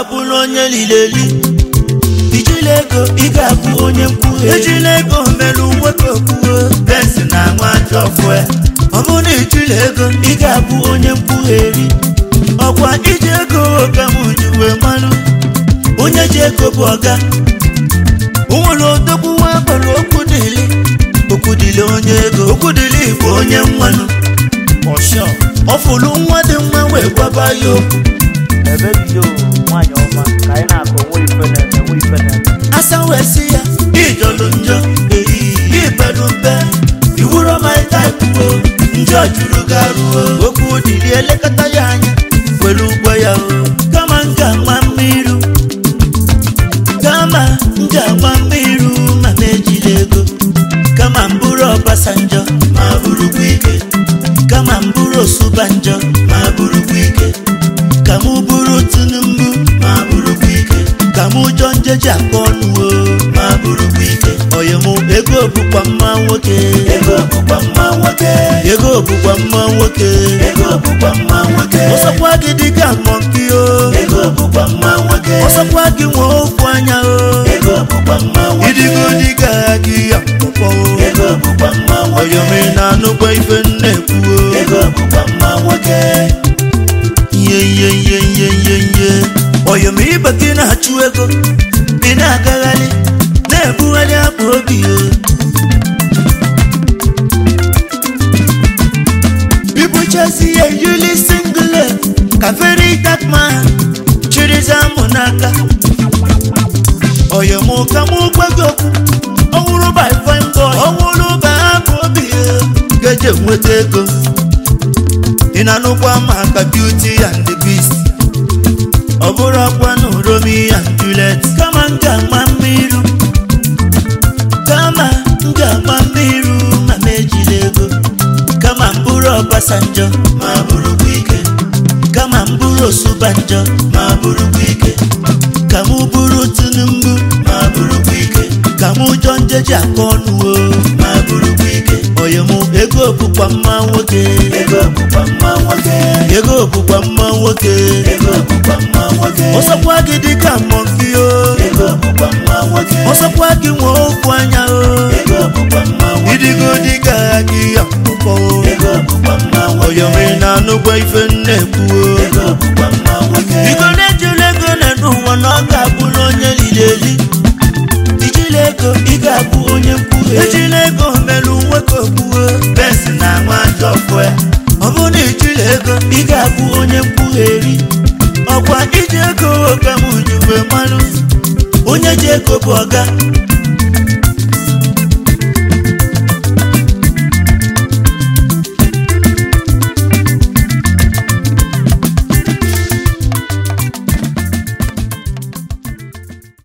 ga-abụrụ onye lileli ijile ego ị ga-abụ onye mkpughe ejile ego melu nwoke okwuo bensi na nwa jọfue ọ bụrụ na ijile ego ị ga-abụ onye mkpugheri ọkwa iji ego ka m ji wee malụ onye ji ego bụ ọga o nwere odogwu nwa akpọrọ Okwudili onye ego Okwudili bụ onye nwanụ ọ fụrụ nwa dị mma wee gwaba ya okwu asa wee si ya ijọlụ njọ ibedu mbe iwuro my type njọ juru garuo Okwudili elekọta ya anya were ụgwọ ya kama m ga-agba mmiri ma mejila ego kama m bụrụ Obasanjo ma bụrụkwa ike kama m bụrụ Osubanjo ma bụrụkwa ike ka m bụrụ Tinubu ma bụrụkwa ike ka m ụjọ njeji akpa ọnụ ma bụrụkwa ike oyem ego bụkwa mma nwoke ego bụkwa mma nwoke ego bụkwa mma nwoke ego bụkwa mma nwoke ọsọkwa gị dịka mọnki ego bụkwa mma nwoke ọsọkwa gị nwe okwu anya ego bụkwa mma nwoke idigo dịka gị akpọkpọ ego bụkwa mma nwoke oyem na-anụkwa ife nna-ekwu ego bụkwa mma nwoke ihe oyem ibe gị na-achụ ego ị na-agagharị na-ebugharị akpa obi people just see a really single ka very dark man chiri zamụ n'aka oyem ka mụ gwa gị okwu ọnwụrụ by fine boy ọnwụrụ by akpa obi ga-eje nweta ego ị na-anụkwa maka Beauty and the Beast ọ bụrụ ọkwa na Romeo and Juliet kama m ga-agba mmiri ma mejila ego kama m bụrụ Obasanjo ma bụrụkwa ike kama m bụrụ Osubanjo ma bụrụkwa ike ka m bụrụ Tinubu ma bụrụkwa ike ka m ụjọ njeji aka ọnụ ma bụrụkwa ike oyem ego bụkwa mma nwoke ego bụkwa mma nwoke ego bụkwa mma nwoke ego bụkwa mma nwoke ọsọkwa gị dịka mọnki ego bụkwa mma nwoke ọsọkwa gị nwe okwu anya ego bụkwa mma nwoke idigo dịka gị akpụkpọ ego bụkwa mma nwoke oyem na-anụkwa ife nna-ekwu ego bụkwa mma nwoke igo na-ejiri ego na n'ụwa na ọ ga-abụrụ onye lileli ijile ego ị ga-abụ onye mkpughe ejile ego melu nwoke okwuo bensi na nwa jọfue ọ bụrụ na ijile ego ị ga-abụ onye mkpugheri ọkwa iji ego ka m ji wee malụ onye ji ego bụ ọga